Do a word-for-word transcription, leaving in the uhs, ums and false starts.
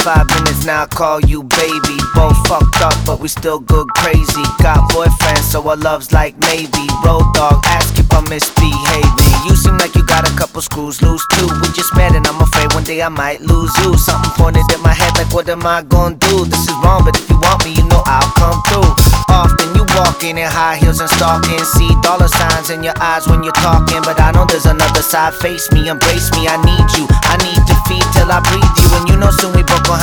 Five minutes now, I call you baby. Both fucked up, but we still good crazy. Got boyfriends, so our love's like maybe. Road dog, ask if I'm misbehaving. You seem like you got a couple screws loose too. We just met and I'm afraid one day I might lose you. Something pointed in my head like what am I gonna do? This is wrong, but if you want me, you know I'll come through. Often you walking in high heels and stalking. See dollar signs in your eyes when you're talking, but I know there's another side. Face me, embrace me, I need you. I need to feed till I breathe you, and you know soon we both gon'